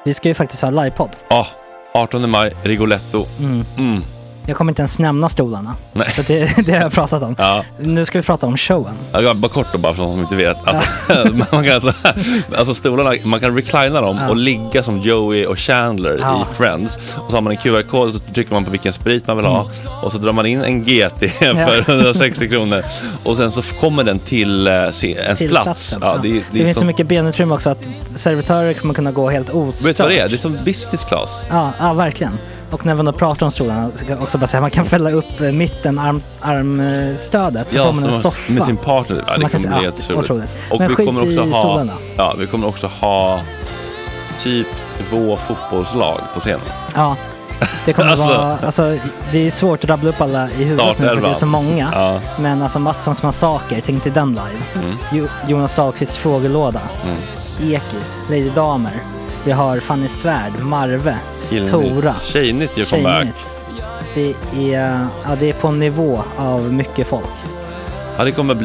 Vi ska ju faktiskt ha livepodd. Ja, 18 maj, Rigoletto. Jag kommer inte ens nämna stolarna. Nej. För det har jag pratat om. Ja. Nu ska vi prata om showen. Ja, bara kort då, bara för de som inte vet. Man kan alltså stolarna, man kan reclina dem och ligga som Joey och Chandler i Friends. Och så har man en QR-kod och så trycker man på vilken sprit man vill ha. Och så drar man in en GT för 160 kronor. Och sen så kommer den till ens plats. Ja, det finns så mycket benutrymme också att servitörer kommer kunna gå helt ostört. Vet du vad det är? Det är som business class. Ja, verkligen. Och när man då pratar om stolarna så kan också bara säga man kan fälla upp mitten armstödet så får man en soffa med sin partner. Ja, det kommer bli helt otroligt. Och men vi kommer också stolarna. vi kommer också ha typ 2 fotbollslag på scenen. Ja. Det kommer vara det är svårt att rabbla upp alla i huvudet nu för det är så många. Ja. Men alltså Mattssons massaker, tänk till den live. Jonas Dahlqvists frågelåda. Ekis, Lady Damer. Vi har Fanny Svärd, Marve, Tora. Tjejnytt gör comeback. Det är på en nivå av mycket folk. Ja, det kommer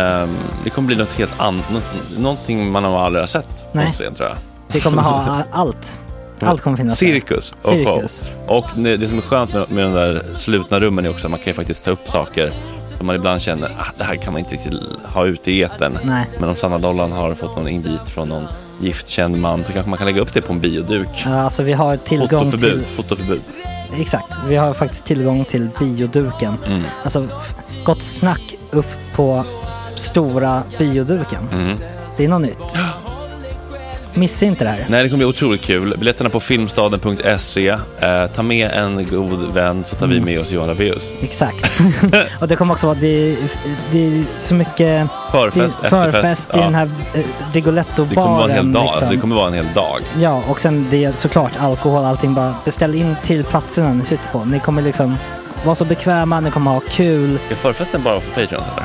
bli något helt annat. Någonting man har aldrig sett på scen, tror jag. Det kommer ha allt. Allt kommer finnas. Cirkus. Och det som är skönt med de där slutna rummen är också att man kan ju faktiskt ta upp saker som man ibland känner det här kan man inte riktigt ha ute i etern. Nej. Men om Sanna Dollan har fått någon invit från någon giftkänd man så kanske man kan lägga upp det på en bioduk. Ja, alltså vi har tillgång till fotoförbud. Exakt, vi har faktiskt tillgång till bioduken. Alltså gott snack upp på stora bioduken. Det är något nytt. Missa inte det här. Nej, det kommer bli otroligt kul. Biljetterna på filmstaden.se. Ta med en god vän så tar vi med oss Johan Rabaeus. Exakt. Och det kommer också vara det är så mycket förfest i den här Rigoletto-baren. Det kommer vara en hel dag. Liksom. Det kommer vara en hel dag. Ja, och sen det är såklart alkohol, allting. Bara beställ in till platserna ni sitter på. Ni kommer liksom vara så bekväma, ni kommer ha kul. Är förfesten bara för Patreon eller?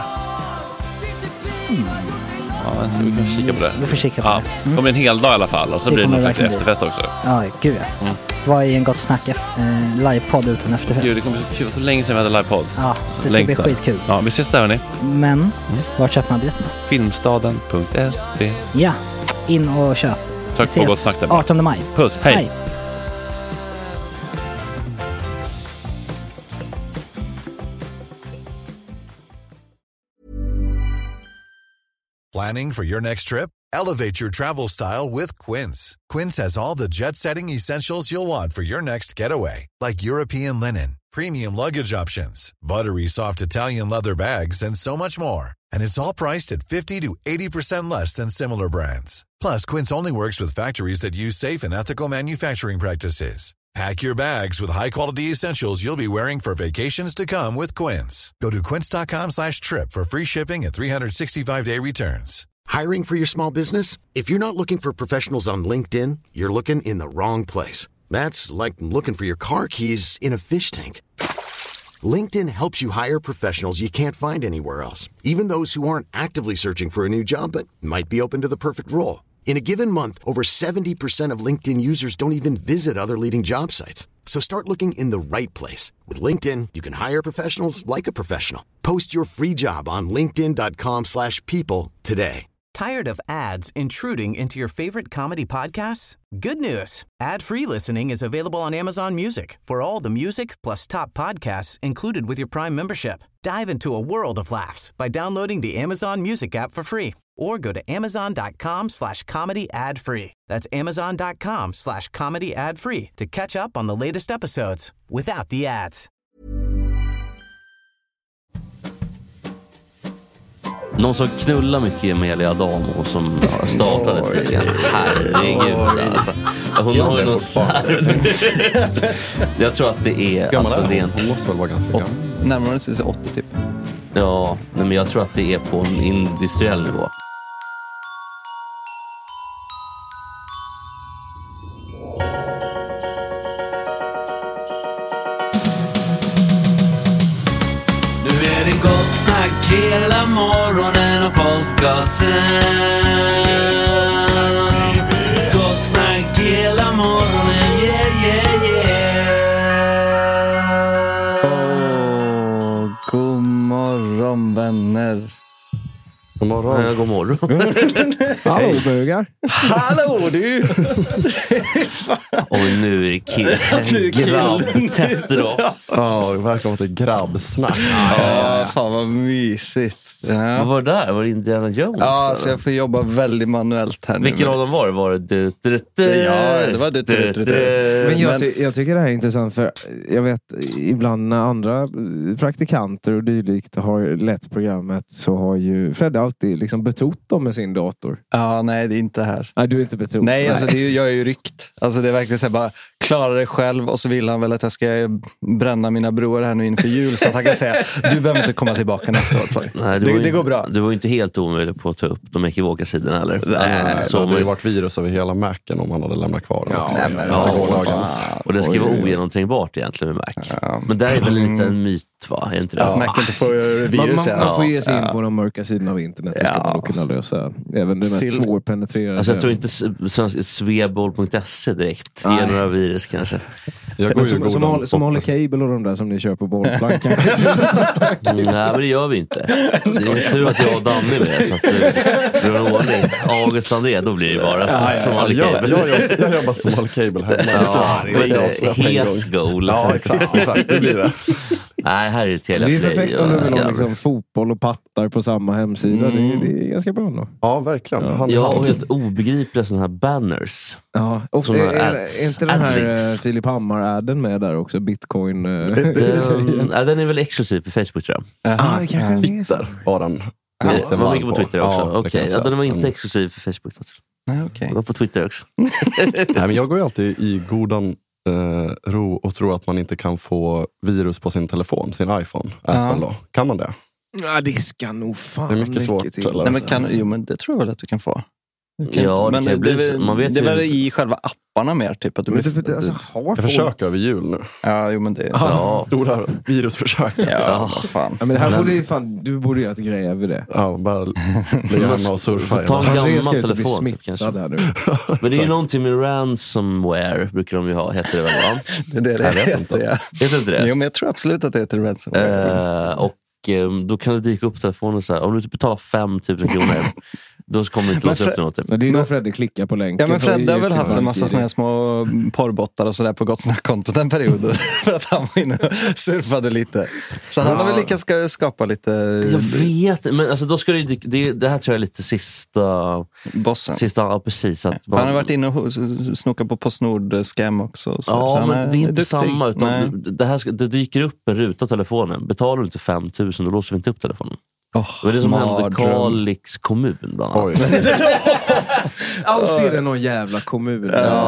Ja, vi kan kika på det. Vi får kika på det. Det kommer en hel dag i alla fall. Och så blir det någon slags efterfest också. Ja, gud ja. Vad är en gott snack livepodd utan efterfest? Gud, det kommer bli så länge sedan vi hade livepodd. Ja, det ska bli skitkul. Ja, vi ses där hörni. Men, var köper man biljetterna? Filmstaden.se. Ja, in och köp. Tack på gott snack där. 18 maj. Puss, hej. Planning for your next trip? Elevate your travel style with Quince. Quince has all the jet-setting essentials you'll want for your next getaway, like European linen, premium luggage options, buttery soft Italian leather bags, and so much more. And it's all priced at 50 to 80% less than similar brands. Plus, Quince only works with factories that use safe and ethical manufacturing practices. Pack your bags with high-quality essentials you'll be wearing for vacations to come with Quince. Go to quince.com/trip for free shipping and 365-day returns. Hiring for your small business? If you're not looking for professionals on LinkedIn, you're looking in the wrong place. That's like looking for your car keys in a fish tank. LinkedIn helps you hire professionals you can't find anywhere else, even those who aren't actively searching for a new job but might be open to the perfect role. In a given month, over 70% of LinkedIn users don't even visit other leading job sites. So start looking in the right place. With LinkedIn, you can hire professionals like a professional. Post your free job on linkedin.com/people today. Tired of ads intruding into your favorite comedy podcasts? Good news. Ad-free listening is available on Amazon Music for all the music plus top podcasts included with your Prime membership. Dive into a world of laughs by downloading the Amazon Music app for free or go to amazon.com/comedy ad-free. That's amazon.com/comedy ad-free to catch up on the latest episodes without the ads. Någon som knullar mycket Emilia Adamo som startade tydligen. Herregud alltså. Hon har ju någon jag tror att det är alltså det är en måste vara ganska gammal. Närmare sig 80 typ. Ja, men jag tror att det är på en industriell nivå. Snack hela morgonen och podcasten. Gott snack hela morgonen, yeah, yeah, yeah. God morgon vänner. God morgon. morgon. God morgon. Hallå bögar. Hallå du! Och nu är det grabbtätt då. Ja, verkligen varit ett grabbsnack. Ja, fan vad mysigt. Ja. Vad var det där? Var det Indiana Jones? Ja, så jag får jobba väldigt manuellt här nu. Vilken av dem var det? Var det Ja, det var Men jag tycker det här är intressant för jag vet ibland när andra praktikanter och dylikt har lett programmet så har ju Fred alltid liksom betrott dem med sin dator. Ja, nej det är inte här. Nej, du är inte betrott. Nej, alltså jag är ju ryckt. Alltså det är verkligen så här, bara klara dig själv och så vill han väl att jag ska bränna mina broar här nu inför jul så att han kan säga du behöver inte komma tillbaka nästa år. Nej, det går bra. Du var ju inte helt omöjlig på att ta upp de ekivoka-sidorna eller? Nej, så det hade ju varit virus över hela Macen om man hade lämnat kvar dem. Och det ska vara ogenomträngbart egentligen med Mac. Ja. Men där är väl lite en myt, va? Är inte det? Att Mac inte får virus. Man får ge sig in på de mörka sidorna av internet så ska man nog kunna lösa även det mest svårpenetrerade. Alltså jag tror inte svebol.se direkt ger några virus kanske. Som håller cable och de där som ni kör på bollplankan. Nej, men det gör vi inte. Det är tur att jag och Danny är med så att det är en ordning. August André, då blir det bara som håller cable. Jag jobbar som håller cable här. Hes goal. Ja, exakt. Det blir det. Nej, här är det Telia Play. Det är perfekt om du vill ha liksom fotboll och pattar på samma hemsida. Det är ganska bra då. Ja, verkligen. Ja, och helt obegripliga sådana här banners. Ja, och är inte den här Filip Hammar-adden med där också? Bitcoin. Den är väl exklusiv på Facebook tror jag. Det kanske Twitter var den. Den var mycket på Twitter också. Okej, den var inte exklusiv för Facebook. Den var på Twitter också. Nej, men jag går ju alltid i godan ro och tror att man inte kan få virus på sin telefon, sin iPhone, Apple då. Kan man det? Ja, det ska nog fan det är mycket svårt till. Nej, men det tror jag väl att du kan få. Ja, men det är väl i själva apparna mer typ att du jag försöker över jul nu. Ja, jo men det stora virusförsök. Ja, vad fan. Ja, men det här borde ju fan du borde göra ett grej över det. Ja, bara lägga hemma och surfa. Ta en gammal telefon typ, kanske. Här nu. Men det är ju någonting med ransomware brukar de ju ha, heter det väl va? Det heter inte det? Jo, men jag tror absolut att det heter ransomware. Och då kan det dyka upp telefonen så här, om du betalar 5 000 kronor då kommer det inte låsa upp något. Det är ju när Fredde klickar på länken. Ja, men Fredde har väl haft en massa såna här små porrbottar och sådär på Gott Snack-kontot en period för att han var inne och surfade lite. Så han har väl lyckats skapa lite... Jag vet, men alltså då ska det här tror jag är lite sista... Bossen. Ja, precis. Att han har varit inne och snokat på PostNord-scam också. Så ja, men det är inte duktig. samma. Utan det dyker upp en ruta telefonen. Betalar du inte 5 000 då låser vi inte upp telefonen. Det är det som hände Kalix kommun bland annat. Alltid är det någon jävla kommun.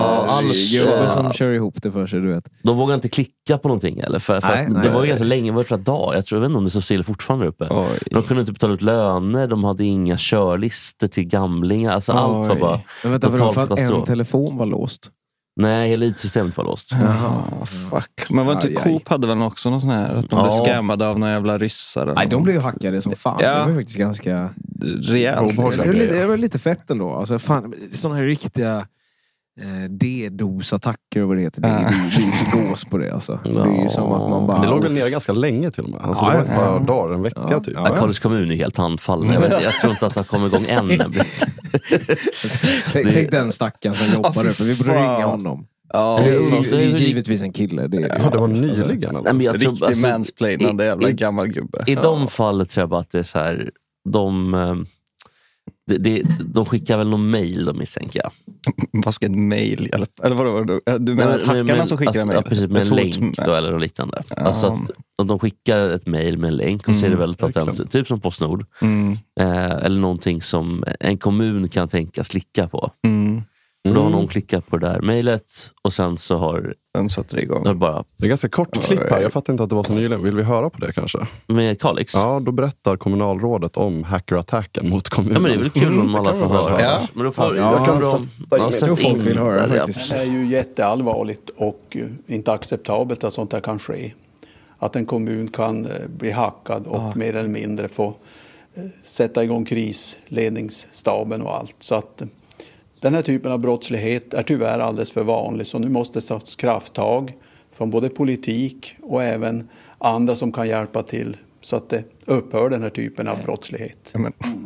Som kör ihop det för sig, du vet. De vågar inte klicka på någonting eller? För det var ju ganska länge, det var flera dagar. Jag vet inte om det så still fortfarande uppe. De kunde inte betala ut löner, de hade inga körlister till gamlingar. Alltså allt var bara... Men vänta, för att en telefon var låst? Nej, hela IT-systemet var låst. Fuck. Men var inte Coop hade väl också någon sån här att de blev scammade av några jävla ryssar? Nej, de blev ju hackade som fan. Det var faktiskt ganska rejält. Det var lite fett ändå. Alltså fan, såna här riktiga DDoS-attacker och vad det heter. Det är ju gås på det alltså. Det är ju som att man bara... Det låg väl ner ganska länge till och med. Alltså det var ett par dagar, en vecka typ. Kalix kommun är helt handfallen. Jag tror inte att det kommer igång än. Tänk den stackaren som jobbar för vi borde ringa honom. Ja, det är givetvis en kille. Det var nyligen. Riktig mansplainande jävla gammal gubbe. I de fallet tror jag bara att det är så här... De skickar väl någon mail, de misstänker jag. Vad ska ett mail? Eller vadå? Du menar att hackarna som skickar en mail? Ja, precis, med en länk då, eller något liknande. Alltså att de skickar ett mail med en länk och ser det väldigt autentiskt. Typ som PostNord. Eller någonting som en kommun kan tänka slicka på. Då har någon klickat på det där mejlet och sen så har den satt igång. Det är ganska kort klipp här. Jag fattar inte att det var så nyligen. Vill vi höra på det kanske? Med Kalix? Ja, då berättar kommunalrådet om hackerattacken mot kommunen. Ja, men det är väl kul om alla får höra. Ja. Men då får jag kan sätta in folk vill höra faktiskt. Det är ju jätteallvarligt och inte acceptabelt att sånt här kan ske. Att en kommun kan bli hackad och mer eller mindre få sätta igång krisledningsstaben och allt. Så att den här typen av brottslighet är tyvärr alldeles för vanlig. Så nu måste det tas krafttag från både politik och även andra som kan hjälpa till så att det upphör den här typen av brottslighet.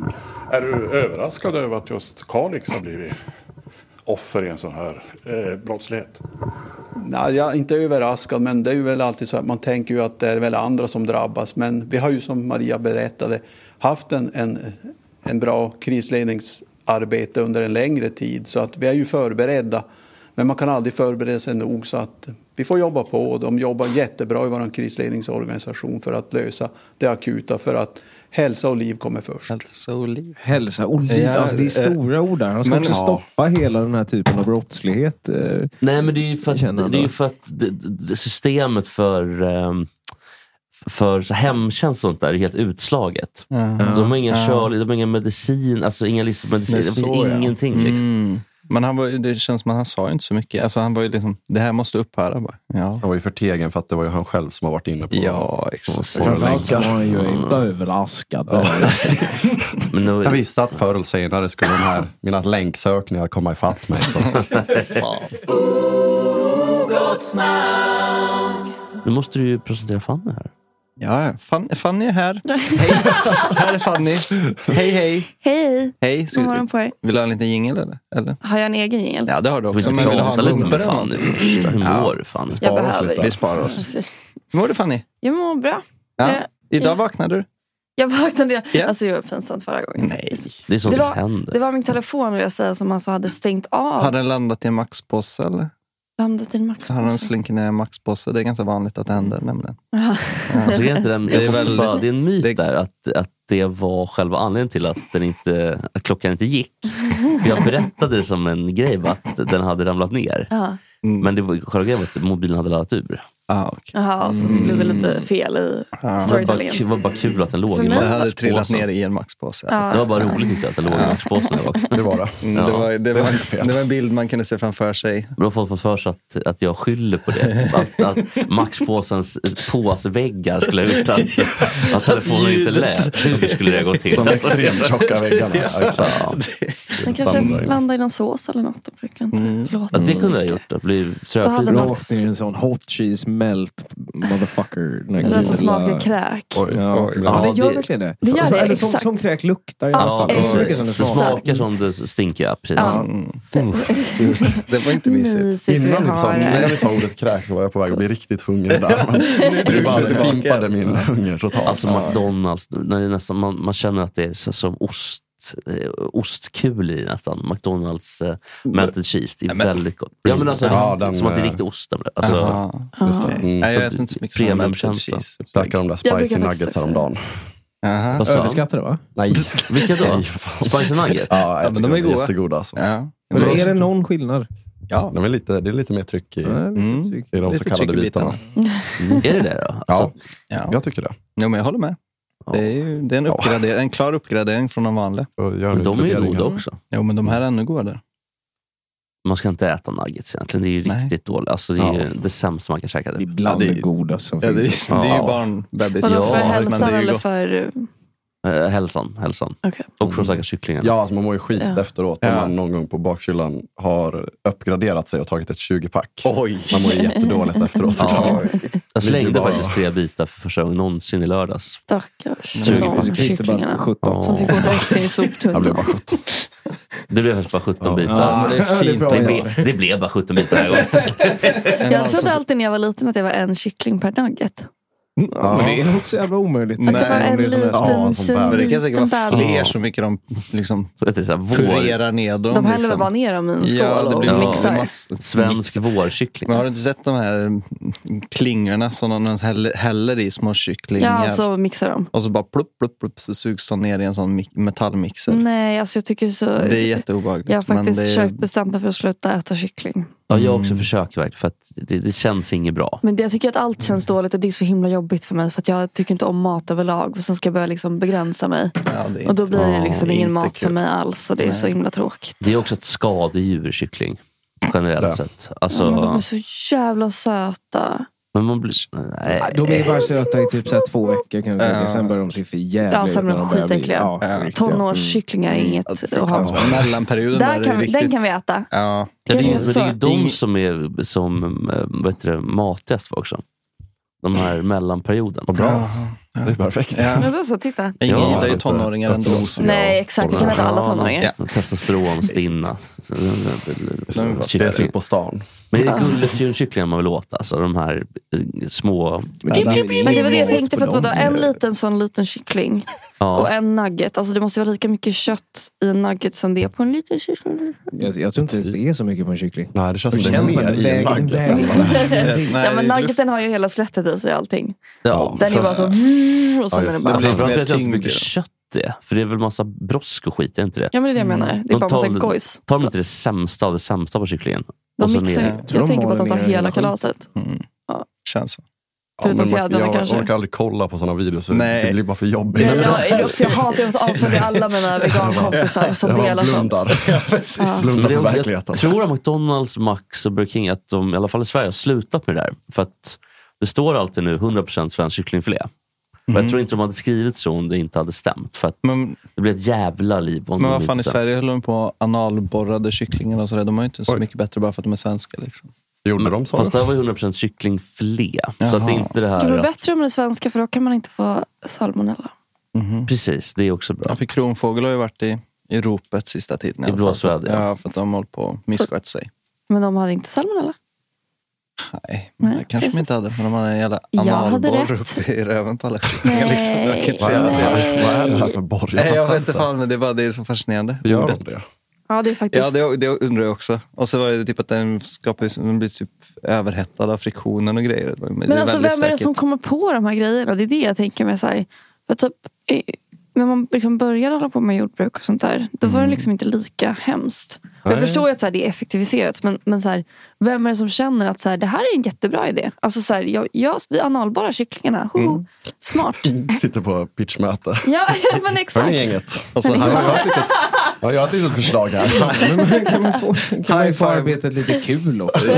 Är du överraskad över att just Kalix har blivit offer i en sån här brottslighet? Nej, jag är inte överraskad, men det är ju väl alltid så att man tänker ju att det är väl andra som drabbas. Men vi har ju, som Maria berättade, haft en bra krisledningsarbete under en längre tid. Så att vi är ju förberedda. Men man kan aldrig förbereda sig nog, så att vi får jobba på. De jobbar jättebra i vår krisledningsorganisation för att lösa det akuta, för att hälsa och liv kommer först. Hälsa och liv. Alltså det är stora ord där. Han ska också stoppa hela den här typen av brottslighet. Nej, men det är ju för att, systemet för så hemtjänst och sånt där är helt utslaget. De har ingen medicin, alltså inga livsmedicin, det finns ingenting liksom. Men det känns som att han sa inte så mycket. Alltså han var ju liksom, det här måste upphöra bara. Ja. Han var ju förtegen för att det var ju han själv som har varit inne på. Ja, exakt. Framförallt så var han ju inte överraskad. Jag visste att förr eller senare skulle mina länksökningar komma ifatt mig. Nu måste du ju presentera Fanny här. Ja, Fanny är här. Hej, här är Fanny. Hej. Hej. God morgon på er. Vill du ha en liten jingle eller? Har jag en egen jingle? Ja, det har du också. Men vill ha lite med Fanny först. Hur mår du, Fanny? Jag behöver. Vi sparar oss. Hur mår du, Fanny? Jag mår bra. Ja. Idag vaknade du? Jag vaknade. Alltså jag var pinsamt förra gången. Nej. Det är sånt som händer. Det var min telefon, vill jag säga, som alltså hade stängt av. Har den landat i en maxpåse eller? Landat i en maxpåse. Har den slinkat ner i en maxpåse? Det är ganska vanligt att det händer nämligen. Alltså, det är en myt där att det var själva anledningen till att klockan inte gick. Jag berättade som en grej att den hade ramlat ner. Men det var själva grejen att mobilen hade laddat ur. Jaha, så blev det lite fel i storytellingen. Det var bara kul att den låg i maxpåsen. Den hade trillat ner i en maxpåse. Det var bara roligt att den låg i maxpåsen. Det var det. Det var inte fel. Det var en bild man kunde se framför sig. Men har fått för sig att jag skyller på det. Att maxpåsens påsväggar skulle ha gjort att telefonen inte lät. Hur skulle det gå till? De extremt tjocka väggarna. Den kanske landar i någon sås eller något. Det kunde jag ha gjort. Det blir tröpligt. Det är en sån hot cheese melt motherfucker. Det smakar kräk. Det gör verkligen det. Det gör det, eller som kräk luktar i alla fall. Det smakar som det stinker, precis. Det var inte mysigt. När vi sa ordet kräk så var jag på väg att bli riktigt hungrig där. Det bara fimpade min hunger totalt. Alltså McDonalds, när det nästan, man känner att det är som ostkul i nästan. McDonalds melted cheese, det är väldigt gott. Ja, men alltså som att det är riktigt ost. Alltså, jag äter inte så mycket som melted cheese. Käkar de där spicy nuggets häromdagen. Överskattade, va? Nej. Vilka då? Spicy nuggets? Ja, men de är goda. Jättegoda alltså. Men är det någon skillnad? Ja, det är lite mer tryck i de så kallade bitarna. Är det det då? Ja, jag tycker det. Jo, men jag håller med. Det är en klar uppgradering från de vanliga. Men de är ju goda också. Jo, men de här är ännu godare. Man ska inte äta nuggets egentligen. Det är ju riktigt dåligt. Alltså, det är ju det sämsta man kan käka. Det är bland det goda som finns. Det är ju barnbebis. Vadå, för hälsan eller för... Hälsan. Okay. Och för stackars kycklingen. Ja, alltså man mår ju skit efteråt om man någon gång på bakkyllan har uppgraderat sig och tagit ett 20-pack. Man mår ju jättedåligt efteråt. Jag slängde faktiskt 3 bitar för första gången någonsin i lördags. Stackars. De kycklingarna som fick gå direkt i soptunnan. Det blev bara 17. Det blev faktiskt bara 17 bitar. Det blev bara 17 bitar. Jag trodde alltid när jag var liten att det var en kyckling per nugget. Ja, men det är nog så jävla omöjligt. Nej, det var en liten men det kan säkert vara fler så mycket de liksom purerar ner dem. De häller bara ner dem i en skål och mixar. Svensk vårkyckling. Men har du inte sett de här klingorna som de häller i små kycklingar? Ja, så mixar de. Och så bara plupp så sugs de ner i en sån metallmixer. Nej, alltså jag tycker så... Det är jätteobehagligt. Jag har faktiskt försökt bestämma mig för att sluta äta kyckling. Ja, jag också försöker verkligen för att det känns inget bra. Men jag tycker att allt känns dåligt och det är så himla jobbigt för mig för att jag tycker inte om mat överlag och sen ska jag börja liksom begränsa mig. Och då blir det liksom ingen mat för mig alls och det är så himla tråkigt. Det är också ett skadedjur, kyckling. Generellt sett. Alltså... men de är så jävla söta. Men man blir... Nej. De är bara söta i typ så här 2 veckor kanske. Sen börjar de se för jävligt. Ja, sen blir de skitäckliga. Tonårskycklingar är inget att ha. Mellanperioden den kan vi äta. Ja. Det är ju de som är matigast också. de här mellanperioden. Bra. Det är perfekt. Men då så, titta. Ingen gillar ju tonåringar ändå. Nej, exakt. Jag kan äta alla tonåringar. Testosteron, stinna. Spes ut på stan. Men är det gullefjunkycklingar man vill åt? Alltså de här små... Men det var det jag tänkte, för att vadå, en liten kyckling och en nugget. Alltså det måste vara lika mycket kött i en nugget som det är på en liten kyckling. Jag tror inte det är så mycket på en kyckling. Nej, det känns som det är mer i en nugget. Ja, men nuggeten har ju hela slättet i sig, allting. Ja, den är bara så... Och sen är det bara... Det blir inte mycket kött det. För det är väl massa brosk och skit, är inte det? Ja, men det är det jag menar. Det är bara massa gojs. Tar de inte det sämsta av det sämsta på kycklingen? Jag tänker på att de tar hela kalaset. Ja. Känns så. Förutom fjädrarna kanske. Jag orkar aldrig kolla på sådana videos. Så det blir bara för jobbigt. Jag hatar att avfölja alla mina vegankompisar som delar sånt. Blundar för verkligheten. Jag tror att McDonalds, Max och Burger King, att de i alla fall i Sverige har slutat med det där. För att det står alltid nu 100% svensk kycklingfilé. Och jag tror inte de hade skrivit så om det inte hade stämt. För att det blir ett jävla liv. Men vad fan, i Sverige höll de på analborrade kycklingar och sådär. De är ju inte så mycket bättre bara för att de är svenska liksom. Gjorde de så? Fast det var ju 100% kycklingfilé. Så att det är inte det här... Det är bättre om det är svenska, för då kan man inte få salmonella. Precis, det är också bra. Ja, för kronfågel har ju varit i ropet sista tiden. I Blåsväd, ja. För att de håller på att misskött sig. Men de hade inte salmonella? Nej, det kanske de inte hade. Men de hade en jävla analborr uppe i röven på alla kycklingar. Liksom. Jag kan inte säga det. Vad är det här för borr? Jag vet inte fan, men det är så fascinerande. Gör de det? Ja, det är faktiskt... Ja, det undrar jag också. Och så var det typ att den blir typ överhettad av friktionen och grejer. Men alltså, vem är det som kommer på de här grejerna? Det är det jag tänker med så här. För typ, när man liksom började hålla på med jordbruk och sånt där, då var det liksom inte lika hemskt. Jag förstår ju att så här, det är effektiviserats, men så här, vem är det som känner att så här, det här är en jättebra idé? Alltså så här, vi analbara kycklingarna. Smart. Sitter på pitchmöte. Ja, men exakt. Hörni gänget. Och så jag har ett litet förslag här. Kan man få arbetet lite kul också?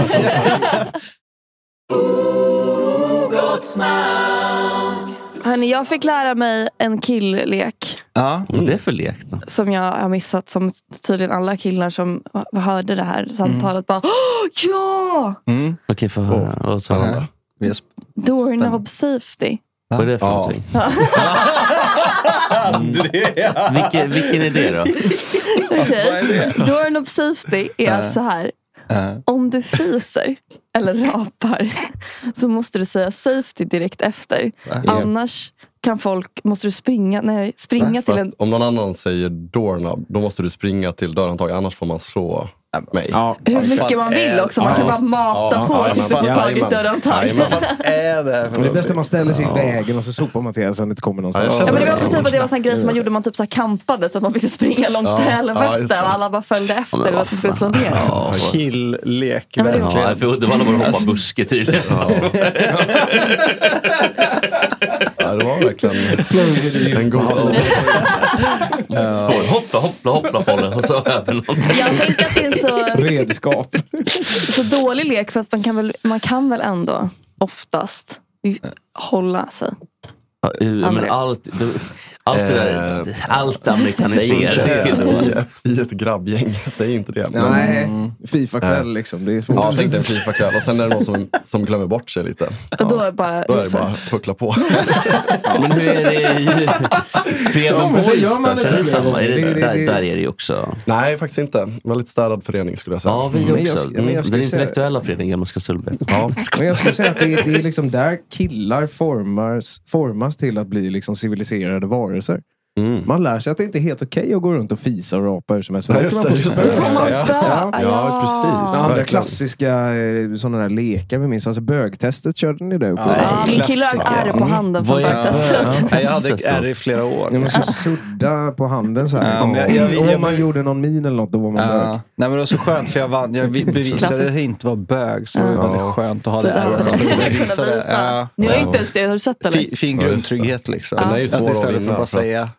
Hörni, jag fick lära mig en killlek. Ja, vad är det för lek då? Som jag har missat, som tydligen alla killar som hörde det här samtalet bara, ja! Okej, för höra. Vad tar han då? Doorknob safety. Vad är det för någonting? Vilken är det då? Okej. Doorknob safety är alltså här. Om du fiser eller rapar så måste du säga safety direkt efter. Annars måste du springa till en... Om någon annan säger doorknob, då måste du springa till dörrhandtaget, annars får man slå mig. Ja, hur mycket man vill också. Man kan bara mata på tills du får tag i dörrhandtaget. Det bästa man ställer sig i vägen och så sopar man till så att det inte kommer någonstans. Ja, men det var också typ att det var en sån grej som man gjorde, man typ så här kampade så att man fick springa långt till helvete och alla bara följde efter och att det skulle slå ner. Killlek. Ja, för Uddevalla var det hoppa buske tydligt. Ja, det var verkligen en god Hoppla på det. Och så över någon. Jag tänker att det är så... Redskap. Så dålig lek, för att man kan väl ändå oftast hålla sig. Men allt amerikaniserat i ett grabbgäng. Säg inte det. Nej, FIFA-kväll liksom. Det är svårt. Ja, jag tänkte en FIFA-kväll. Och sen är det någon som glömmer bort sig lite. Och då är det bara puckla på. Men hur är det i Preben Boys då? Där är det ju också. Nej, faktiskt inte. Väldigt städad förening skulle jag säga. Ja, vi också. Den intellektuella föreningen man ska Sullbäck. Men jag skulle säga att det är liksom där killar formas till att bli liksom civiliserade varelser. Man lär sig att det inte är helt okej att gå runt och fisa och rapa hur som helst. Får man spö? Ja, precis. Andra klassiska sådana där lekar vi minns. Alltså bögtestet körde ni det? Ja, min kille har ärr på handen från bögtestet. Jag hade ärr i flera år. Man skulle sudda på handen så här. Om man gjorde någon min eller något, då var man bög. Nej, men det var så skönt för jag vann. Jag bevisade att det inte var bög. Så det var väldigt skönt att ha det ärr. Ni har inte ens det, har du sett det? Fin grundtrygghet liksom. Den är ju svår att vinna.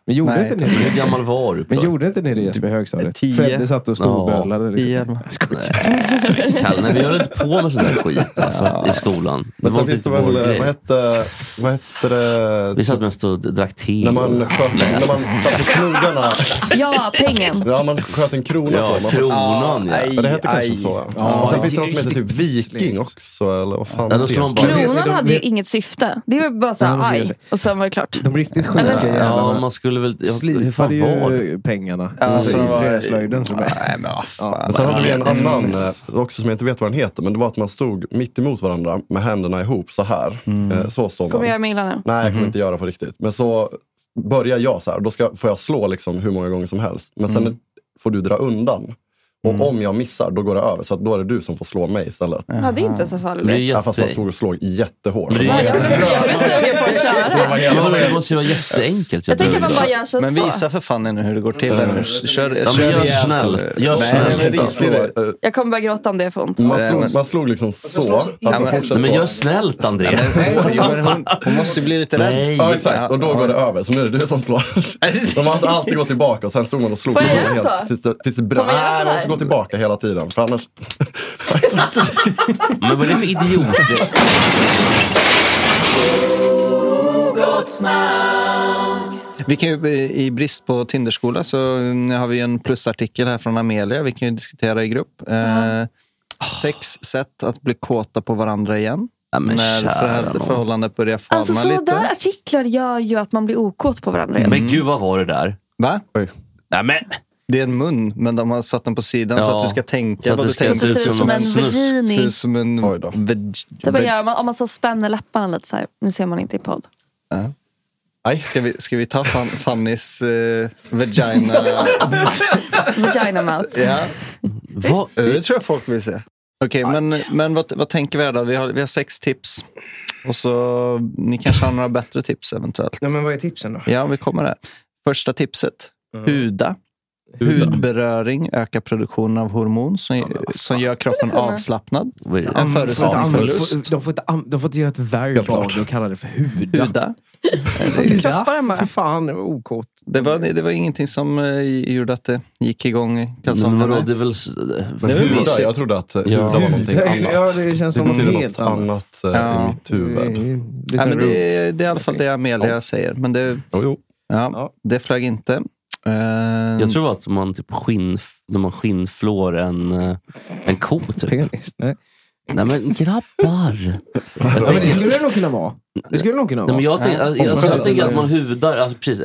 Men gjorde inte ni det? En gammal var. Men gjorde inte ni det med högstadiet? Fredde satt och storböllade. Liksom. Nej, vi gör inte på med sån där skit alltså, i skolan. Men sen finns det väl, vad hette det? Vi satt mest och drack te. När man satt på knogarna. Ja, pengen. Ja, man sköt en krona på. Kronan, ja. Det hette kanske så. Och sen finns det något som heter typ viking också. Eller vad fan kronan hade ju inget syfte. Det var bara så här, aj. Och sen var det klart. De riktigt sjuka jävlarna. Man skulle väl... Slipade ju pengarna. Alltså i träslöjden. Nej, men fan. Sen hade vi en annan också som jag inte vet vad den heter. Men det var att man stod mitt emot varandra med händerna ihop så här. Så står man. Kommer jag mejla nu? Nej, jag kommer inte göra på riktigt. Men så börjar jag så här. Då får jag slå liksom hur många gånger som helst. Men sen får du dra undan. Och om jag missar, då går det över. Så att då är det du som får slå mig istället. Ja, det är inte så farligt. Ja, fast man stod och slog jättehårt. Jag vill suga på att köra. Det måste ju vara jätteenkelt. Jag tänker att man bara gör så. Men visa för fan nu hur det går till. Gör snällt. Gör snällt. Jag kommer bara gråta om det är för ont. Man slog liksom så. Men gör snällt, André. Hon måste bli lite rädd. Ja, exakt. Och då går det över. Så nu är det du som slår. De måste alltid gå tillbaka. Och sen stod man och slog. Tills det brann. Man måste gå tillbaka hela tiden. För annars... Men vad är det för idiot? Vi kan ju, i brist på Tinderskola så har vi en plusartikel här från Amelia. Vi kan ju diskutera i grupp. 6 sätt att bli kåta på varandra igen. Ja, när förhållandet börjar falna alltså, lite. Alltså sådana artiklar gör ju att man blir okåt på varandra igen. Men gud, vad var det där? Va? Oj. Nej, men... Det är en mun, men de har satt den på sidan så att du ska tänka vad du tänker. Det ser ut som en vagini. Ser ut som en det bara gör, om man så spänner läpparna lite så här. Nu ser man inte i podd. Ska vi ta Fannys vagina vagina mouth? Ja. Det tror jag folk vill se. Okej, men vad tänker vi här då? Vi har 6 tips. Och så ni kanske har några bättre tips eventuellt. Ja, men vad är tipsen då? Ja, vi kommer där. Första tipset. Huda. Hudberöring ökar produktionen av hormon som gör kroppen avslappnad. En förutsättning för lust. De får inte göra ett verb och kalla det för huda. För fan, det var okåt. Det var ingenting som gjorde att det gick igång i kalsongerna. Det är väl mysigt. Jag trodde att huda var någonting annat. Ja, det känns som något helt annat i mitt huvud. Ja, men det är i alla fall det Amelia säger. Men det, det flög inte. Jag tror att man typ när man skinnflår en ko typ. Nej men grabbar. Men det skulle det nog kunna vara. Nej, men jag tänker att man hudar alltså precis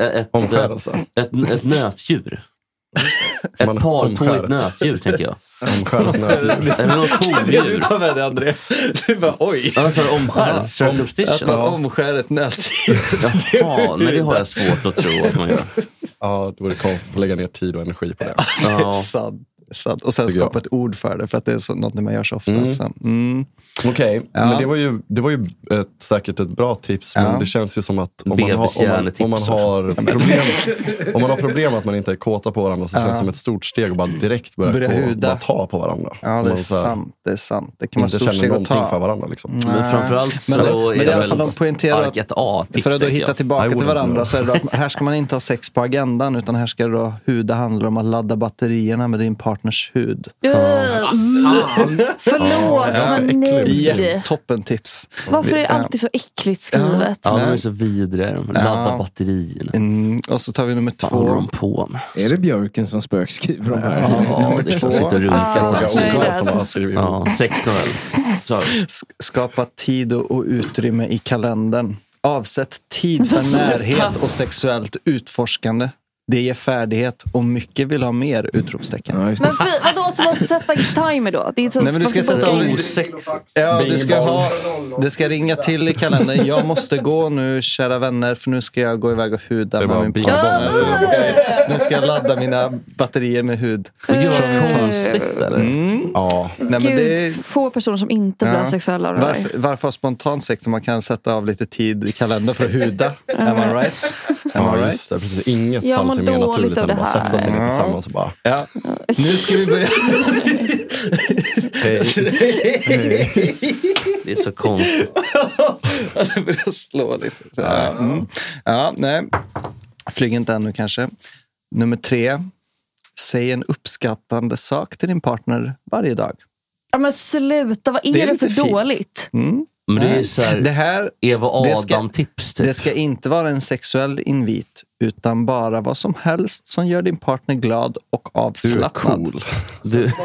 ett nötdjur. Ett partåigt nötdjur tänker jag. Omskärat nötdjur. Eller något kovdjur. Du tar med det, André. Du bara, oj. Alltså omskär. Att man omskär ett nötdjur. Jaha, men det har jag svårt att tro att man gör. Ja, det vore konstigt att lägga ner tid och energi på det. Ja. Sant. Och sen skapa ett ord för det. För att det är så, något man gör så ofta också. Okej, men det var ju säkert ett bra tips. Men det känns ju som att om man har problem att man inte är kåta på varandra, så känns det som ett stort steg att bara direkt börja ta på varandra. Ja, det är sant. Det kan man stort steg att ta för varandra liksom. Men framförallt så är det väl ett A-tips. För att då hitta tillbaka till varandra så är det att här ska man inte ha sex på agendan, utan här ska det då huda handla om att ladda batterierna med din partners hud. Förlåt, men nej. Toppen tips. Varför är det alltid så äckligt skrivet? Ja, de är så vidriga. Ladda batterierna. Och så tar vi nummer 2. Är det Björken som spökskriver de här? Ja, nummer 2. Sitter och runkar. 16. Skapa tid och utrymme i kalendern. Avsätt tid för närhet och sexuellt utforskande. Det ger färdighet och mycket vill ha mer utropstecken. Ja, men vadå, så måste sätta timer då? Det är så. Nej, men du ska sätta det ska ringa till i kalendern. Jag måste gå nu, kära vänner, för nu ska jag gå iväg och huda med min partner. Nu ska jag ladda mina batterier med hud. Gud, vad konstigt, eller? Ja. Nej, men det är få personer som inte blir sexuella av det här. Varför ha spontant sex om man kan sätta av lite tid i kalendern för att huda? Am I right? Just det, precis. Inget fall som är naturligt än att bara sätta sig ner tillsammans och bara... Ja. Nu ska vi börja... Hej. Det är så konstigt. Det börjar slå lite. Ja, nej. Flyg inte ännu kanske. Nummer 3. Säg en uppskattande sak till din partner varje dag. Ja men sluta, vad är det för fint. Dåligt? Men det är så här, det här Eva Adam-tips typ. Det ska inte vara en sexuell invit, utan bara vad som helst som gör din partner glad och avslappnad. Du är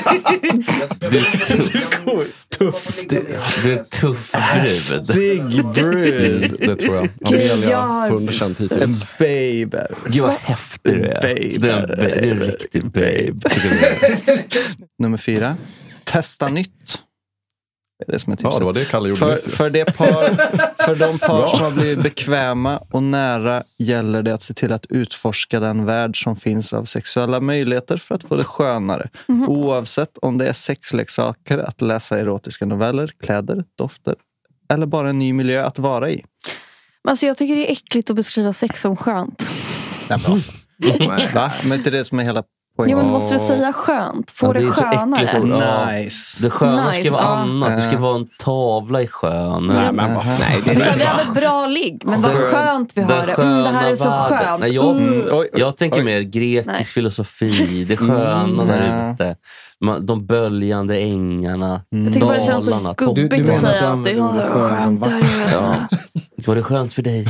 cool. Du är tuff brud. Big brud. Det tror jag. Amelia får underkänt hittills. En baby. Gud vad häftig du är. Du är en riktig babe. Nummer 4. Testa nytt. Det är det som är tipset. Ja, det var det Kalle gjorde. För de par som har blivit bekväma och nära gäller det att se till att utforska den värld som finns av sexuella möjligheter för att få det skönare. Oavsett om det är sexleksaker, att läsa erotiska noveller, kläder, dofter eller bara en ny miljö att vara i. Alltså jag tycker det är äckligt att beskriva sex som skönt. Va? Men inte det som är hela poängen. Ja, men måste du säga skönt? Får det skönare? Nice. Det sköna ska vara annat. Det ska vara en tavla i sjön. Nej, men det är ett bra ligg. Men vad skönt vi har det. Det här är så skönt. Nej, jag tänker mer grekisk filosofi. Det sköna där ute. De böljande ängarna. Jag tycker bara det känns så gubbigt att säga att det är skönt där. Var det skönt för dig?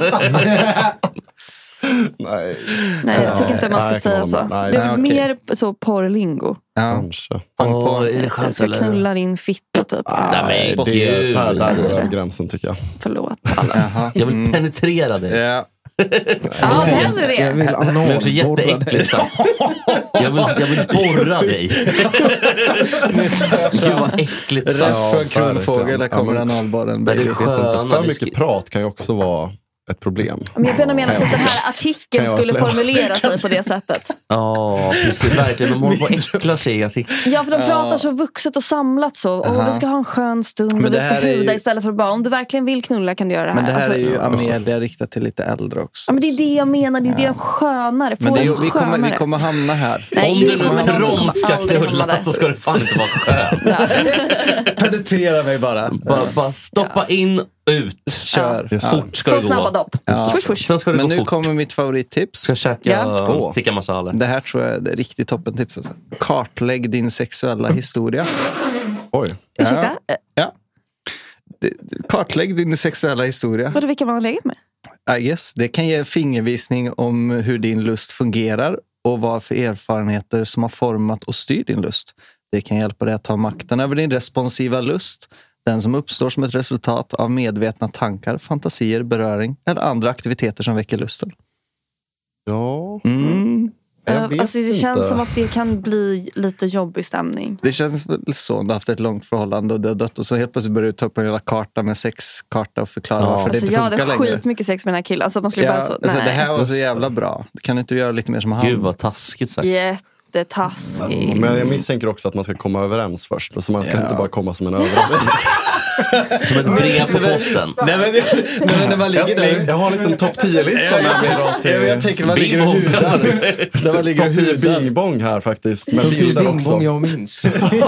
Nej, jag tycker inte man ska säga så. Det är mer så porrlingo. Kanske. Är det skönt eller? Knulla din fitta typ. Nej, men det är gränsen tycker jag. Förlåt. Jag vill penetrera dig. Ja. Ja, hellre det. Jag vill men också jätteäckligt så. Jag vill borra dig. Gud vad äckligt så. Rätt för kronfågel, där kommer analborren. För mycket prat kan ju också vara ett problem. Men jag menar att den här artikeln skulle formulera sig på det sättet. Ja, precis. Verkligen. De håller på att äckla sig i artikeln. Ja, för de pratar så vuxet och samlat så. Vi ska ha en skön stund och vi ska huda istället för bara, om du verkligen vill knulla kan du göra det här. Men det här är ju Amelia riktat till lite äldre också. Ja, men det är det jag menar. Det är det skönare. Men vi kommer hamna här. Nej, om du nu ska knulla så ska det fan inte vara skönt. Penetrera mig bara. Bara stoppa in ut. Kör. Fort ska det gå. Snabba dopp. Sen ska det men gå nu fort. kommer mitt favorittips. Ska käka tikka masala. Det här tror jag är ett riktigt toppentips. Alltså. Kartlägg din sexuella historia. Oj. Ursäkta? Ja. Kartlägg din sexuella historia. Vadå, vilka man har legat med? I guess. Det kan ge fingervisning om hur din lust fungerar och vad för erfarenheter som har format och styrt din lust. Det kan hjälpa dig att ta makten över din responsiva lust. Den som uppstår som ett resultat av medvetna tankar, fantasier, beröring eller andra aktiviteter som väcker lusten. Ja. Alltså det känns som att det kan bli lite jobbig stämning. Det känns väl så. Du har haft ett långt förhållande och det har dött och så helt plötsligt börjar du ta upp en hela karta med sexkarta och förklara varför det inte funkar längre. Jag hade skitmycket sex med den här killen. Alltså man skulle bara så, alltså det här var så jävla bra. Kan du inte göra lite mer som han? Gud vad taskigt sagt. Jättetaskigt. Men jag misstänker också att man ska komma överens först. Så man ska inte bara komma som en överraskning. Som ett brev på posten. Nej, men när man ligger där. Jag har en liten topp 10-lista. Jag tänker man ligger och hudar. Där man ligger och hudar. Topp 10 bingbong här faktiskt. Med topp 10 bilder bingbong också. jag minns.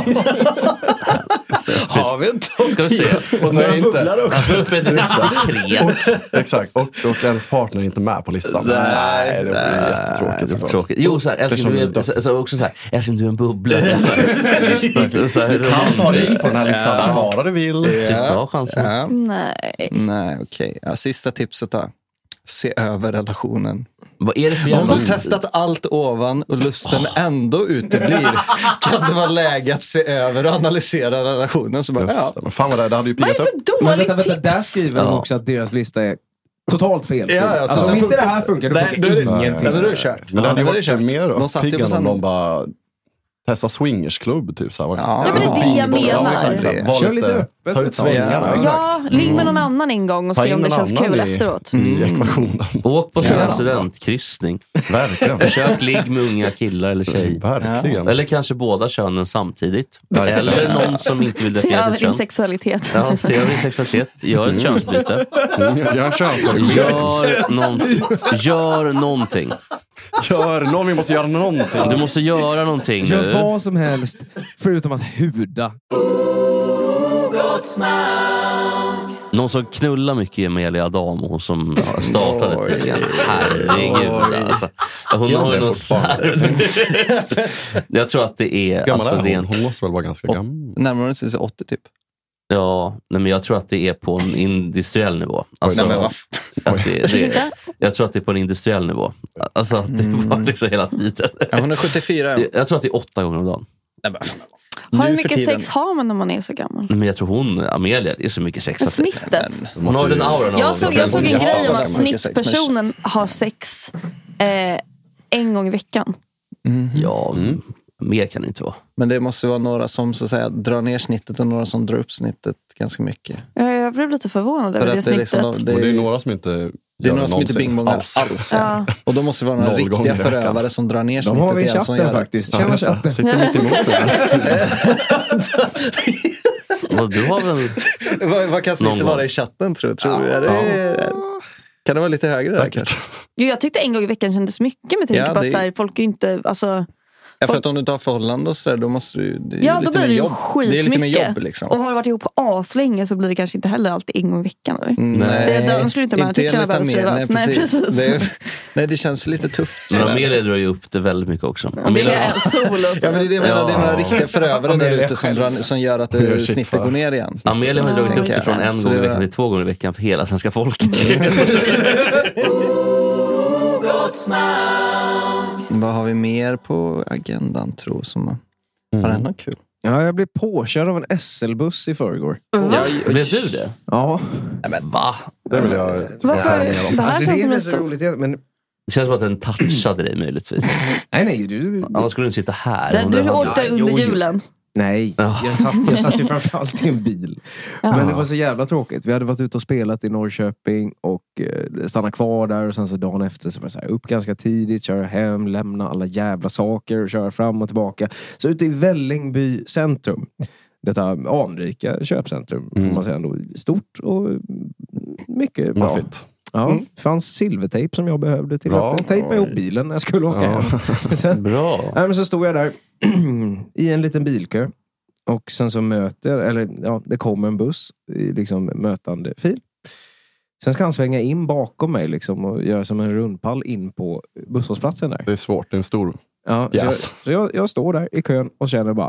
Har vi en topp 10? Ska vi se. Och några bubblar också. Exakt. Och ens partner är inte med på listan. Nej, det blir jättetråkigt. Jo, så här, älskling, du är en bubbla. Kan ta risk på den här listan. Bara du vill. Ta chansen. Nej, okej. Ja, sista tipset då. Se över relationen. Vad är det för om du testat allt ovan och lusten ändå uteblir, kan det vara läge att se över och analysera relationen. Så bara, Men fan vad det hade ju piggat upp. Vad är för dåligt tips? Där skriver de också att deras lista är totalt fel. Ja, alltså om inte det här funkar, då funkar ingenting. Men då är det kört. Men det hade ju varit mer piggande om de bara testa swingersklubb typ så här. Ja, men det är det jag menar. Kör lite öppet. Ta ut svängarna. Ja, ligg med någon annan en gång och se om det känns kul efteråt. I ekvationen. Åk på studentkryssning. Verkligen. Försök ligg med unga killar eller tjej. Verkligen. Eller kanske båda könen samtidigt. Eller någon som inte vill definiera sitt kön. Se över din sexualitet. Ja, se över din sexualitet. Gör ett könsbyte. Gör någonting. Vi måste göra någonting. Du måste göra någonting nu. Gör vad som helst förutom att huda. Någon som knullar mycket i Amelia Adamo, hon som startade tydligen. Herregud. Alltså. Hon har ju någon jag tror att det är... Alltså, hon måste väl vara ganska gammal. Närmare sig 80 typ. Ja, nej, men jag tror att det är på en industriell nivå. Alltså, jag tror att det är på en industriell nivå. Alltså att det var liksom hela tiden. Ja, hon är 74. Jag tror att det är 8 gånger om dagen. Hur mycket sex har man när man är så gammal? Men jag tror Amelia, är så mycket sex. Snittet. Hon har den auran. Jag såg en grej om att snittpersonen har sex en gång i veckan. Ja, mer kan det inte vara. Men det måste vara några som så att säga drar ner snittet och några som drar upp snittet ganska mycket. Jag blev lite förvånad över det snittet. Liksom, det är några som inte... Det är några som inte bingbongar alls. Ja. Och då måste det vara några riktiga förövare som drar ner snittet. De har vi i chatten faktiskt. Känner chatten. Sitter mitt emot du har väl... Vad kan snittet vara i chatten, tror du? Kan det vara lite högre där kanske? Jo, jag tyckte en gång i veckan kändes mycket med tanke på att så här, folk är inte... Alltså, för att om du inte har förhållande och sådär, då måste du... då blir det ju skitmycket. Det är lite mer jobb liksom. Och har du varit ihop aslänge så blir det kanske inte heller alltid en gång i veckan. Eller? Nej, de skulle inte med artiklarna behöva skrivas. Nej, precis. Det känns lite tufft. Men Amelia drar ju upp det väldigt mycket också. Amelia är solet. Ja, men det är några riktiga förövare där ute som gör att snittet går ner igen. Amelia har dragit upp det från en gång i veckan till 2 gånger i veckan för hela svenska folket. Vad har vi mer på agendan, tror som har ändå kul? Ja, jag blev påkörd av en SL-buss i förrgår. Blev du det? Ja. Men va? Det vill jag... Det här känns som är så roligt, men... Det känns som att den touchade dig möjligtvis. Nej, du... Annars skulle du inte sitta här. Du åkte under julen. Nej, jag satt ju framförallt i en bil. Men det var så jävla tråkigt. Vi hade varit ute och spelat i Norrköping och stannat kvar där. Och sen så dagen efter så var det så här, upp ganska tidigt, köra hem, lämna alla jävla saker och köra fram och tillbaka. Så ute i Vällingby centrum, detta anrika köpcentrum, får man säga ändå, stort och mycket bra. Ja, det fanns silvertejp som jag behövde till att tejpa ihop bilen när jag skulle åka hem. Bra. Men så stod jag där i en liten bilkö och sen så det kommer en buss i liksom mötande fil. Sen ska han svänga in bakom mig liksom och göra som en rundpall in på busshållplatsen där. Det är svårt, det är en stor... Ja, yes. Så jag står där i kön och känner bara...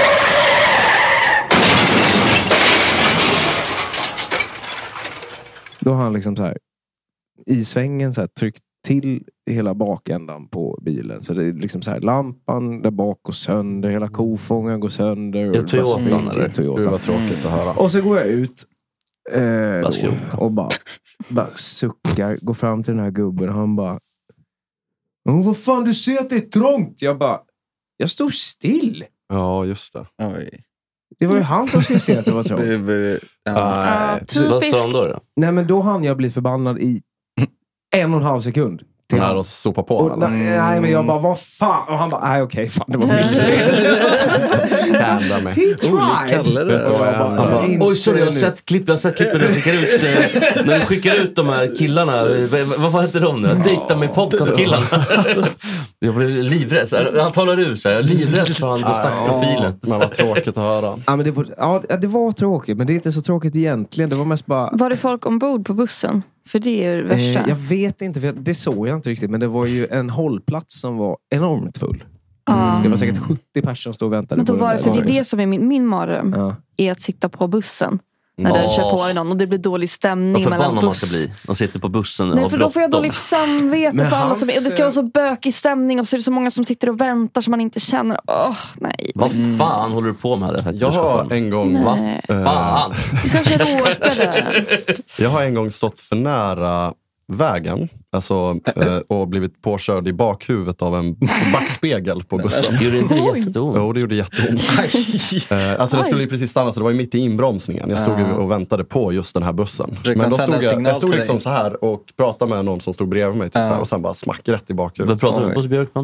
Då har han liksom så här i svängen så här tryckt till hela bakändan på bilen. Så det är liksom så här, lampan där bak går sönder, hela kofångaren går sönder. Och Toyota. Det var tråkigt att höra. Och så går jag ut och bara suckar, går fram till den här gubben och han bara, vad fan, du ser att det är trångt. Jag stod still. Ja, just det. Oj. Det var ju han som skulle se att det var trångt. Vad sa han då? Nej, men då hann jag bli förbannad i 1,5 sekund. Till han och sopa på och, nej, men jag bara, vad fan? Och han bara, nej okej, fan, det var mitt fel. He tried. Oj, sorry, jag har sett klippen när du skickar ut de här killarna. Vad heter de nu? Dejta med podcastkillarna. Jag blev livrädd. Han talar ut så här, jag är livrädd för han går stack profilen. Men vad tråkigt att höra. Ja, men det var tråkigt, men det är inte så tråkigt egentligen. Det var mest bara... Var det folk ombord på bussen? För det är ju det värsta. Jag vet inte, för det såg jag inte riktigt. Men det var ju en hållplats som var enormt full. Det var säkert 70 personer som stod och väntade. Men då var det, för det är det som är min mardröm. Är att sitta på bussen. När den kör på någon och det blir dålig stämning mellan buss. Man ska bli. Man sitter på bussen. Nej, för då får jag dåligt samvete för alla som är. Och det ska vara så bökig stämning och så är det så många som sitter och väntar som man inte känner. Nej. Vad fan håller du på med det? Jag har en gång... Fan. Du kanske råkade. Jag har en gång stått för nära vägen. Alltså, och blivit påkörd i bakhuvudet av en backspegel på bussen. Gjorde det inte jätteont? Jo, det gjorde jätteont. Alltså det skulle ju precis stanna, så det var ju mitt i inbromsningen. Jag stod och väntade på just den här bussen. Men då stod jag stod liksom så här och pratade med någon som stod bredvid mig typ så här, och sen bara smack rätt i bakhuvudet. Vad pratade du på Björkman?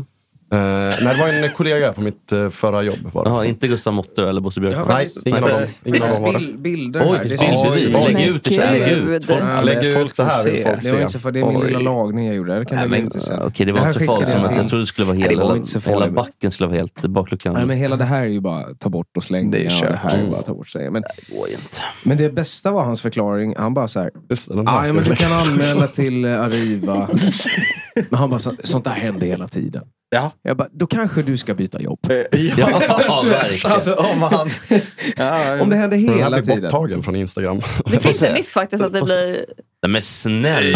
Nej, det var en kollega på mitt förra jobb. Jaha, inte Gustav Motter eller Bosse Björk? Nej, ingen av dem. Bilder här. Lägg ut det. Lägg ut det här. Det var inte för det är min lilla lagning jag gjorde. Det kan lägga ut det sen. Okej, det var inte så farligt som att jag trodde det skulle vara hela backen skulle vara helt bakluckan. Nej, men hela det här är ju bara ta bort och släng. Det här är bara ta bort sig. Men det bästa var hans förklaring. Han bara så här, men du kan anmäla till Arriva. Men han bara sånt där händer hela tiden. Ja. Jag bara, då kanske du ska byta jobb. Ja, verkligen. Alltså, om det händer hela tiden. Han blir borttagen från Instagram. Det finns en risk faktiskt att det blir... Nej, men snälla.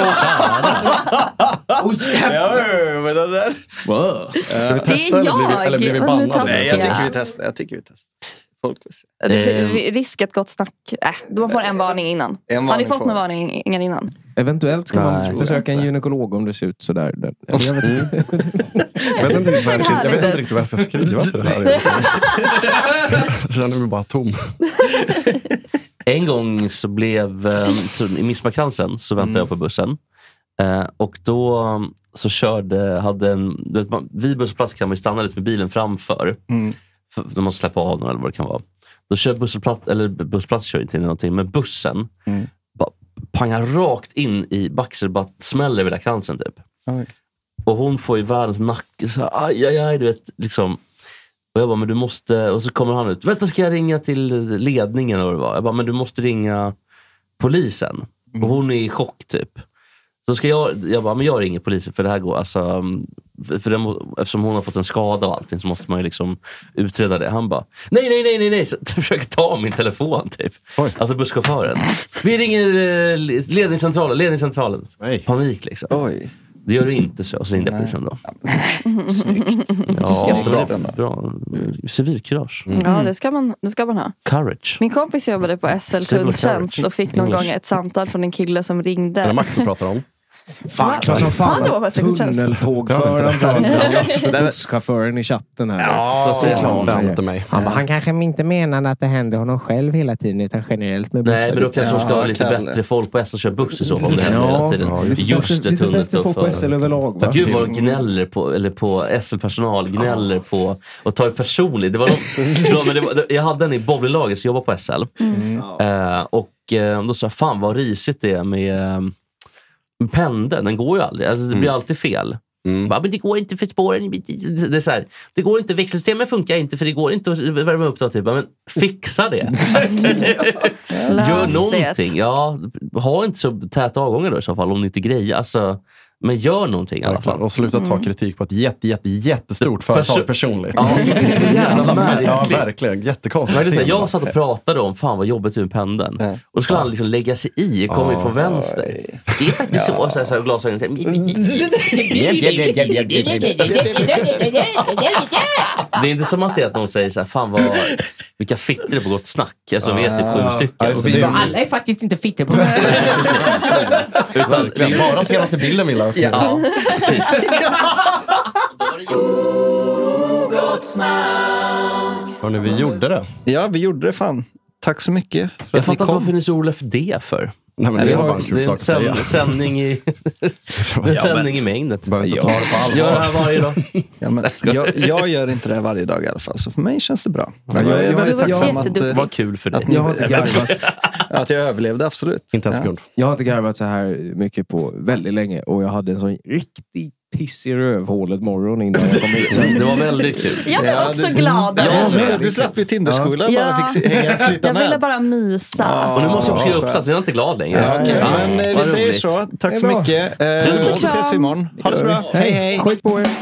Men det där. Wow. Det är jag. Eller blir vi bannade? Nej, jag tycker vi testar. Folk vill se. Risk ett gott snack. Man får en varning innan. Har ni fått någon varning innan? Eventuellt ska man besöka en gynekolog om det ser ut sådär. Jag vet inte riktigt vad jag ska skriva till det här. Jag känner mig bara tom. En gång så blev i Midsommarkransen så väntade jag på bussen. Och då så vid bussplats kan man stanna lite med bilen framför. För de måste släppa av någon eller vad det kan vara. Då kör bussplats kör inte in någonting. Men bussen bara pangar rakt in i baxer, bara smäller vid den kransen typ. Och hon får ju världens nacke så här, aj, du vet, liksom. Och jag bara, men du måste, och så kommer han ut, vänta, ska jag ringa till ledningen eller vad det var? Jag bara, men du måste ringa polisen. Och hon är i chock typ. Så ska jag bara, men jag ringer polisen för det här går, alltså, eftersom hon har fått en skada och allting så måste man ju liksom utreda det. Han bara, nej, så jag försöker ta min telefon typ. Oj. Alltså busschauffören. Vi ringer ledningscentralen. Panik liksom. Oj. Det gör du inte så ringde polisen då. Snyggt. Ja, bra. Civilkurage. Ja, det ska man ha. Courage. Min kompis jobbade på SL kundtjänst och fick någon gång ett samtal från en kille som ringde. Är det Max som pratar om? Fan, tunneltågföraren busschauffören i chatten här. Han kanske inte menar att det händer honom själv hela tiden utan generellt med bussar. Nej, men då kanske de ska ha lite bättre folk på SL och köra buss i så fall om det händer hela tiden. Just det, tunneltågföraren. Gud vad gnäller på SL-personal gnäller på och tar det personligt. Det var jag hade en i bowlinglaget som jobbade på SL. Och då sa jag, fan vad risigt det är med pendeln, den går ju aldrig. Alltså, det blir alltid fel. Bara, men det går inte för spåren. Det är så här, det går inte, växelsystemet funkar inte för det går inte att värma upp då, typ. Men fixa det. Gör någonting. Ja, ha inte så täta avgångar då i så fall om ni inte grejer. Alltså, men gör någonting i alla fall. Och sluta ta kritik på ett jättestort företag personligt. Ja, verkligen. Jättekonstigt. Jag satt och pratade om fan vad jobbet är med pendeln. Och då skulle han liksom lägga sig i, komma in från vänster. Det är faktiskt så här glasögon. Det är inte som att det är att någon säger så här, fan vilka fitter det är på gott snack. Alltså vi är typ 7 stycken. Alla är faktiskt inte fitter på gott utan bara senaste bilden vill jag. Ja. Hörrni, vi gjorde det. Ja, vi gjorde det fan. Tack så mycket för jag fattar inte varför ni så oroliga för det för. Nej, men det är bara en kul sak att säga. Sändning i sändning i mängdet. Gör det här varje dag. Jag gör inte det varje dag i alla fall. Så för mig känns det bra. Jag är väldigt tacksam att det var kul för dig. Jag har inte garvat. Att jag överlevde, absolut. Inte en sekund. Jag har inte garvat så här mycket på väldigt länge. Och jag hade en sån riktig piss i rövhålet morgon innan jag kom hit. Det var väldigt kul. Jag var också glad. Du slapp ju Tinderskolan. Bara fick flytta med. Jag ville bara mysa. Och nu måste jag också ge uppsats. Jag är inte glad längre. Men vi säger så. Tack så mycket. Så ses vi imorgon. Ha det så bra. Hej. Skit på er.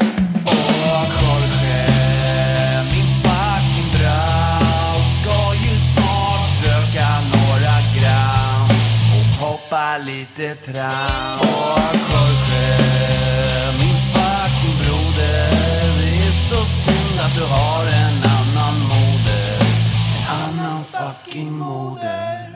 Lite tram och Jorge, min fucking broder. Det är så synd att du har en annan moder. En annan fucking moder.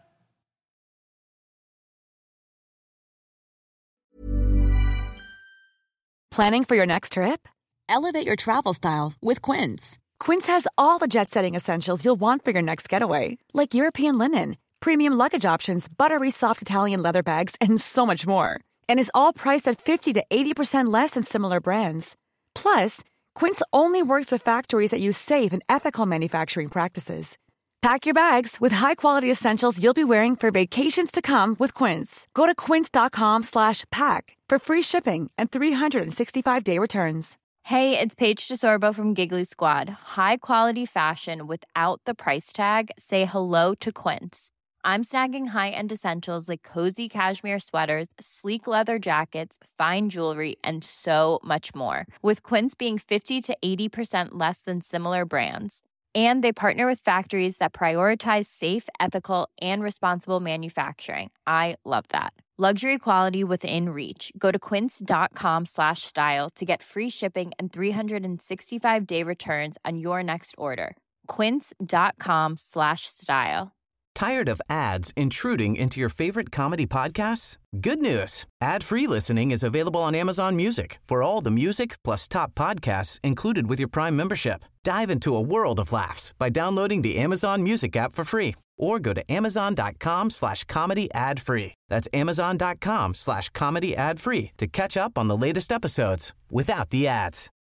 Planning for your next trip? Elevate your travel style with Quince. Quince has all the jet-setting essentials you'll want for your next getaway, like European linen, premium luggage options, buttery soft Italian leather bags, and so much more. And is all priced at 50 to 80% less than similar brands. Plus, Quince only works with factories that use safe and ethical manufacturing practices. Pack your bags with high-quality essentials you'll be wearing for vacations to come with Quince. Go to quince.com/pack for free shipping and 365-day returns. Hey, it's Paige DeSorbo from Giggly Squad. High quality fashion without the price tag. Say hello to Quince. I'm snagging high-end essentials like cozy cashmere sweaters, sleek leather jackets, fine jewelry, and so much more. With Quince being 50 to 80% less than similar brands. And they partner with factories that prioritize safe, ethical, and responsible manufacturing. I love that. Luxury quality within reach. Go to quince.com/style to get free shipping and 365-day returns on your next order. Quince.com/style. Tired of ads intruding into your favorite comedy podcasts? Good news. Ad-free listening is available on Amazon Music for all the music plus top podcasts included with your Prime membership. Dive into a world of laughs by downloading the Amazon Music app for free or go to amazon.com/comedy ad-free. That's amazon.com/comedy ad-free to catch up on the latest episodes without the ads.